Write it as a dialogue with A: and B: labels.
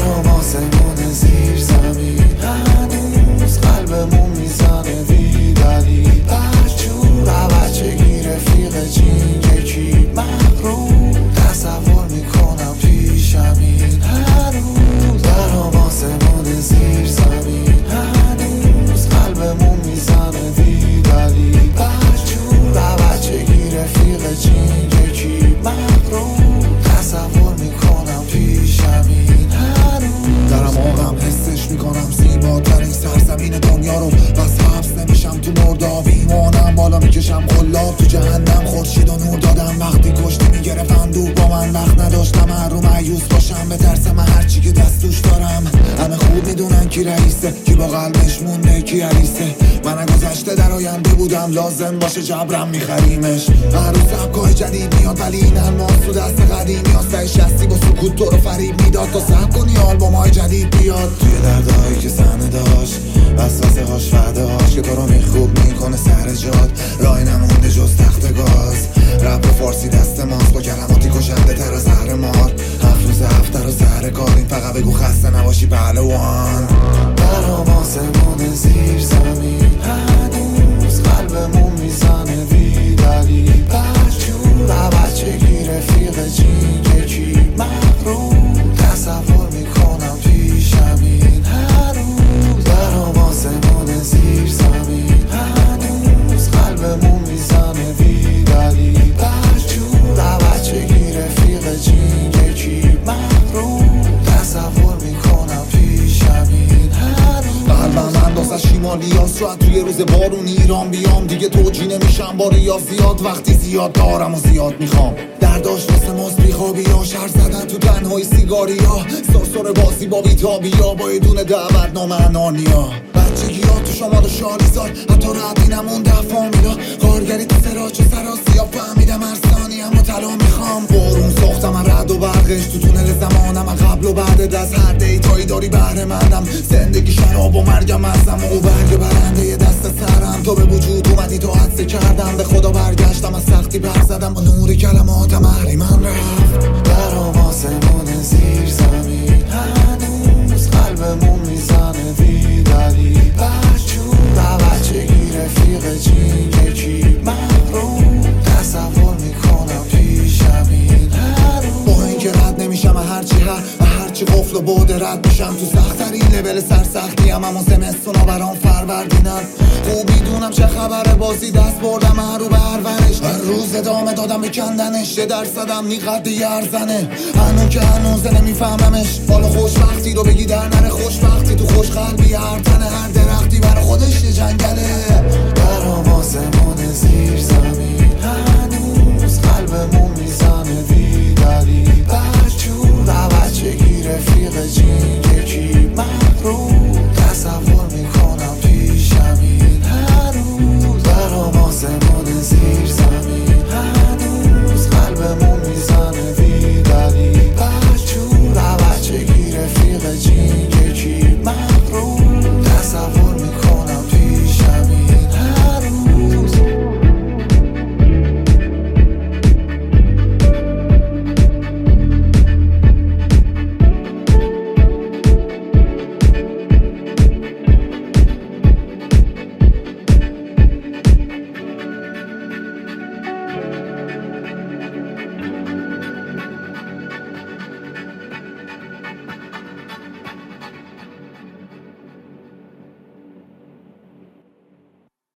A: برام آسمون زیر زمین، هنوز قلبمون میزنه بی دلیل. برجور بچگی رفیق جین یکی مغرور، تصور میکنم پیشمین هنوز. برام آسمون زیر زمین، هنوز قلبمون میزنه بی دلیل. برجور بچگی رفیق جین یکی مغرور، تصور میکنم پیشمین هنوز.
B: درم آقم حسش میکنم زیباترین سرزمین دنیا رو، بس حبس نمیشم تو مرداب. ایمانم بالا میکشم قلاب تو جهنم، خورشید و نور دادم وقتی کشتی میگرفتن دور با من. وقت نداشتم هر رو مایوس باشم، به ترس من هرچی که دستوش دارم. همه خوب میدونن کی رئیسه، کی با قلبش مونده کی علیسه. من گذشته در آینده بودم، لازم باشه جبرم میخریمش. هر روز سبکای جدید میاد ولی این الماس تو دست قدیمی هست. سعی شستی با سکوت تو رو فریب میداد تا سب کنی آلبومای جدید بیاد. توی دردهایی که صحنه داشت، وسوسه هاش وعده هاش که تو رو میخوب میکنه سر جاد. راهی نمونده جز تخت گاز، رپ فارسی دست ماست با کلماتی کشنده تر از زهر مار. 7 روز هفته رو سر کاریم، فقط بگو خسته نباشی پهلوان.
A: برام آسمون زیر زمین، هنوز قلبمون میزنه بی دلیل. برجور بچگی رفیق جین یکی مغرور، تصور میکنم پیشمین هنوز. برام آسمون زیر زمین، هنوز قلبمون میزنه بی دلیل. برجور بچگی رفیق جین یکی مغرور، تصور میکنم پیشمین هنوز.
B: قلبم اندازه شیمالیاس، شاید توی روز بارون ایران بیام. دیگه توجی نمیشم با ریا زیاد، وقتی زیاد دارم و زیاد میخوام. درداش واسه ماست بیخوابی ها، شهر زدن تو تنهای سیگاری ها. سرسر بازی با بیتابی ها، با یه دونه دعوت نامه انانیا. بچگی ها تو شمال و شالیزار، حتی ردی نمونده فامیلا. کارگری تو سراج و سراسی ها، فهمیدم هر ثانیه اما طلا میخوام. بارون ساختم رد و برقش تو تونل زمانم، قبل و بعد از هر دیتایی داری بهره مندم. زندگی شراب و مرگم ازم و برگ برنده ی دست سرم. تو به وجود اومدی تو حدث کردم، به خدا برگشتم از سختی پر زدم و نور کلماتم اهری من رفت.
A: برام آسمون زیر زمین، هنوز قلبمون میزنه بی دلیل. برجور بچگی رفیق جین یکی مغرور، تصور میکنم پیشمین هنوز.
B: با اینکه رد نمیشم هرچی هرچی قفل و بعد رد میشم. تو سخت‌ترین لول سرسختی هم اما زمستونا برام فروردینن. خوب میدونم چه خبره، بازی دست بردم هر رو برورش. هر روز ادامه دادم به کندنش، 1% نیقدر یرزنه. هنوز که هنوز نمیفهممش، حالا خوشبختی رو بگی در نره خوشبختی. تو خوش قلبی هر تنه، هر درختی برا خودش یه جنگله.
A: برام آسمون زیر زمین، هنوز قلبمون میزنه بی